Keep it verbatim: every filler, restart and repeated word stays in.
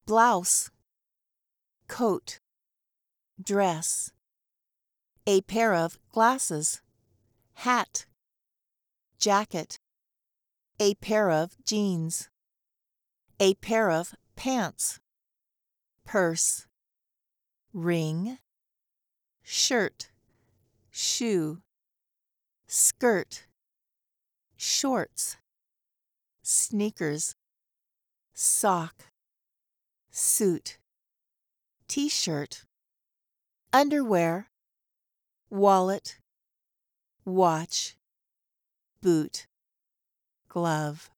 blouse, coat, dress. A pair of glasses, hat, jacket. A pair of jeans. A pair of pants, purse, ring, shirt, shoe, skirt, shorts, sneakers, sock, suit, t-shirt, underwear, wallet, watch, boot, glove.